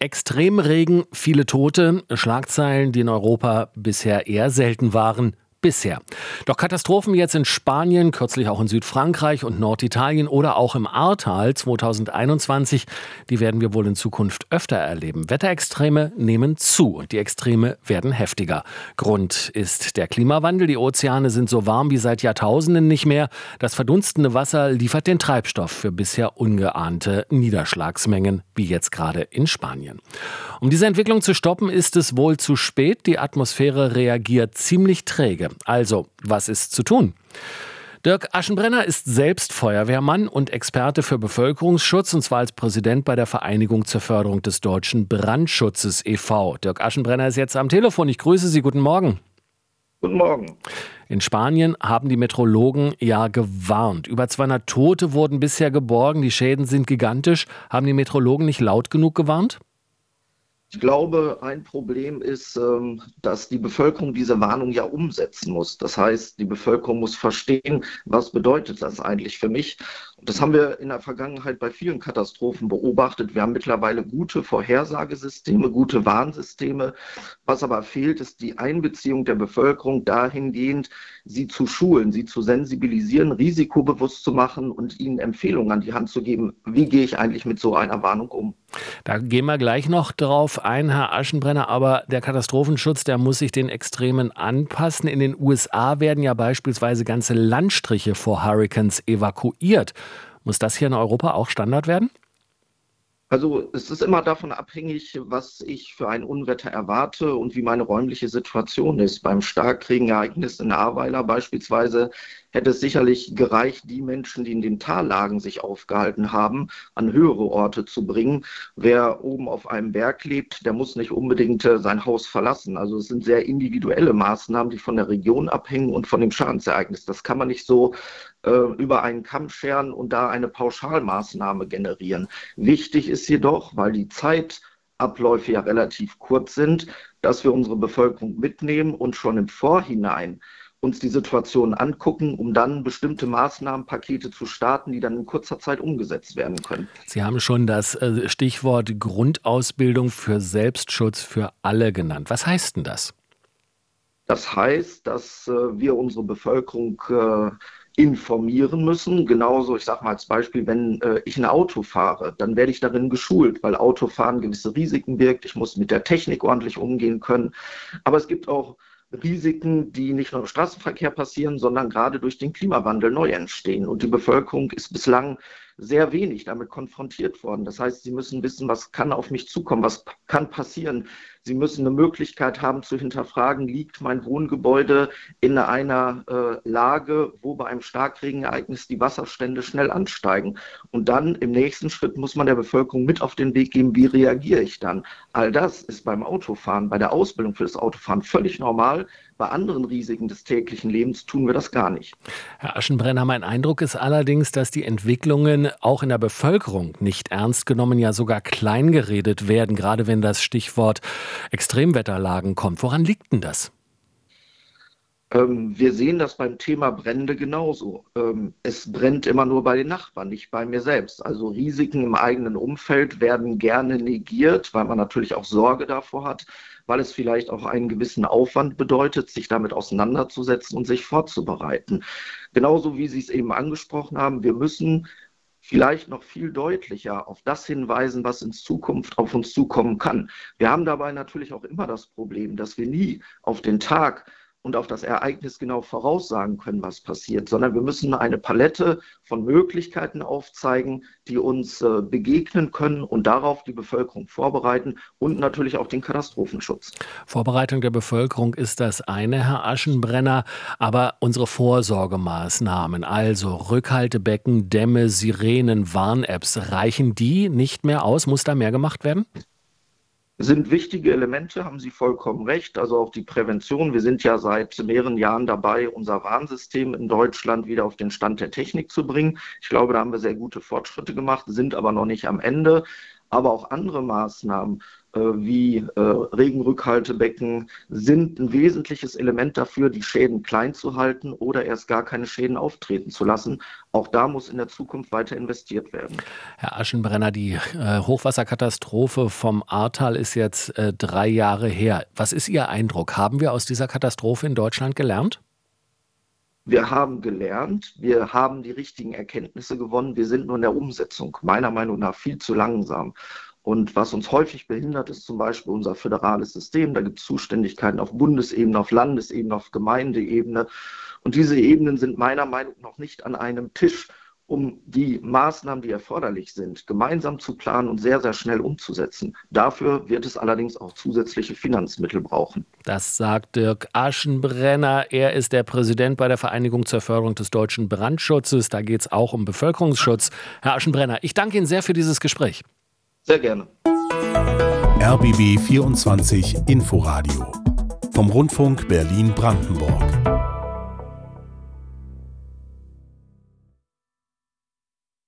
Extremregen, viele Tote, Schlagzeilen, die in Europa bisher eher selten waren. Bisher. Doch Katastrophen wie jetzt in Spanien, kürzlich auch in Südfrankreich und Norditalien oder auch im Ahrtal 2021, die werden wir wohl in Zukunft öfter erleben. Wetterextreme nehmen zu und die Extreme werden heftiger. Grund ist der Klimawandel. Die Ozeane sind so warm wie seit Jahrtausenden nicht mehr. Das verdunstende Wasser liefert den Treibstoff für bisher ungeahnte Niederschlagsmengen, wie jetzt gerade in Spanien. Um diese Entwicklung zu stoppen, ist es wohl zu spät. Die Atmosphäre reagiert ziemlich träge. Also, was ist zu tun? Dirk Aschenbrenner ist selbst Feuerwehrmann und Experte für Bevölkerungsschutz, und zwar als Präsident bei der Vereinigung zur Förderung des deutschen Brandschutzes e.V. Dirk Aschenbrenner ist jetzt am Telefon. Ich grüße Sie. Guten Morgen. Guten Morgen. In Spanien haben die Meteorologen ja gewarnt. Über 200 Tote wurden bisher geborgen. Die Schäden sind gigantisch. Haben die Meteorologen nicht laut genug gewarnt? Ich glaube, ein Problem ist, dass die Bevölkerung diese Warnung ja umsetzen muss. Das heißt, die Bevölkerung muss verstehen, was bedeutet das eigentlich für mich. Und das haben wir in der Vergangenheit bei vielen Katastrophen beobachtet. Wir haben mittlerweile gute Vorhersagesysteme, gute Warnsysteme. Was aber fehlt, ist die Einbeziehung der Bevölkerung dahingehend, sie zu schulen, sie zu sensibilisieren, risikobewusst zu machen und ihnen Empfehlungen an die Hand zu geben. Wie gehe ich eigentlich mit so einer Warnung um? Da gehen wir gleich noch drauf ein, Herr Aschenbrenner, aber der Katastrophenschutz, der muss sich den Extremen anpassen. In den USA werden ja beispielsweise ganze Landstriche vor Hurrikans evakuiert. Muss das hier in Europa auch Standard werden? Also es ist immer davon abhängig, was ich für ein Unwetter erwarte und wie meine räumliche Situation ist. Beim Starkregenereignis in Ahrweiler beispielsweise hätte es sicherlich gereicht, die Menschen, die in den Tallagen sich aufgehalten haben, an höhere Orte zu bringen. Wer oben auf einem Berg lebt, der muss nicht unbedingt sein Haus verlassen. Also es sind sehr individuelle Maßnahmen, die von der Region abhängen und von dem Schadensereignis. Das kann man nicht so über einen Kamm scheren und da eine Pauschalmaßnahme generieren. Wichtig ist jedoch, weil die Zeitabläufe ja relativ kurz sind, dass wir unsere Bevölkerung mitnehmen und schon im Vorhinein uns die Situation angucken, um dann bestimmte Maßnahmenpakete zu starten, die dann in kurzer Zeit umgesetzt werden können. Sie haben schon das Stichwort Grundausbildung für Selbstschutz für alle genannt. Was heißt denn das? Das heißt, dass wir unsere Bevölkerung informieren müssen. Genauso, ich sage mal als Beispiel, wenn ich ein Auto fahre, dann werde ich darin geschult, weil Autofahren gewisse Risiken birgt. Ich muss mit der Technik ordentlich umgehen können. Aber es gibt auch Risiken, die nicht nur im Straßenverkehr passieren, sondern gerade durch den Klimawandel neu entstehen. Und die Bevölkerung ist bislang sehr wenig damit konfrontiert worden. Das heißt, sie müssen wissen, was kann auf mich zukommen, was kann passieren. Sie müssen eine Möglichkeit haben zu hinterfragen, liegt mein Wohngebäude in einer Lage, wo bei einem Starkregenereignis die Wasserstände schnell ansteigen. Und dann im nächsten Schritt muss man der Bevölkerung mit auf den Weg geben, wie reagiere ich dann. All das ist beim Autofahren, bei der Ausbildung für das Autofahren völlig normal. Bei anderen Risiken des täglichen Lebens tun wir das gar nicht. Herr Aschenbrenner, mein Eindruck ist allerdings, dass die Entwicklungen auch in der Bevölkerung nicht ernst genommen, ja sogar kleingeredet werden, gerade wenn das Stichwort Extremwetterlagen kommt. Woran liegt denn das? Wir sehen das beim Thema Brände genauso. Es brennt immer nur bei den Nachbarn, nicht bei mir selbst. Also Risiken im eigenen Umfeld werden gerne negiert, weil man natürlich auch Sorge davor hat, weil es vielleicht auch einen gewissen Aufwand bedeutet, sich damit auseinanderzusetzen und sich vorzubereiten. Genauso wie Sie es eben angesprochen haben, wir müssen vielleicht noch viel deutlicher auf das hinweisen, was in Zukunft auf uns zukommen kann. Wir haben dabei natürlich auch immer das Problem, dass wir nie auf den Tag und auf das Ereignis genau voraussagen können, was passiert, sondern wir müssen eine Palette von Möglichkeiten aufzeigen, die uns begegnen können und darauf die Bevölkerung vorbereiten und natürlich auch den Katastrophenschutz. Vorbereitung der Bevölkerung ist das eine, Herr Aschenbrenner, aber unsere Vorsorgemaßnahmen, also Rückhaltebecken, Dämme, Sirenen, Warn-Apps, reichen die nicht mehr aus? Muss da mehr gemacht werden? Sind wichtige Elemente, haben Sie vollkommen recht. Also auch die Prävention. Wir sind ja seit mehreren Jahren dabei, unser Warnsystem in Deutschland wieder auf den Stand der Technik zu bringen. Ich glaube, da haben wir sehr gute Fortschritte gemacht, sind aber noch nicht am Ende. aber auch andere Maßnahmen wie Regenrückhaltebecken sind ein wesentliches Element dafür, die Schäden klein zu halten oder erst gar keine Schäden auftreten zu lassen. Auch da muss in der Zukunft weiter investiert werden. Herr Aschenbrenner, die Hochwasserkatastrophe vom Ahrtal ist jetzt 3 Jahre her. Was ist Ihr Eindruck? Haben wir aus dieser Katastrophe in Deutschland gelernt? Wir haben gelernt, wir haben die richtigen Erkenntnisse gewonnen. Wir sind nur in der Umsetzung meiner Meinung nach viel zu langsam. Und was uns häufig behindert, ist zum Beispiel unser föderales System. Da gibt es Zuständigkeiten auf Bundesebene, auf Landesebene, auf Gemeindeebene. Und diese Ebenen sind meiner Meinung nach noch nicht an einem Tisch, um die Maßnahmen, die erforderlich sind, gemeinsam zu planen und sehr, sehr schnell umzusetzen. Dafür wird es allerdings auch zusätzliche Finanzmittel brauchen. Das sagt Dirk Aschenbrenner. Er ist der Präsident bei der Vereinigung zur Förderung des deutschen Brandschutzes. Da geht es auch um Bevölkerungsschutz. Herr Aschenbrenner, ich danke Ihnen sehr für dieses Gespräch. Sehr gerne. RBB 24 Inforadio vom Rundfunk Berlin-Brandenburg.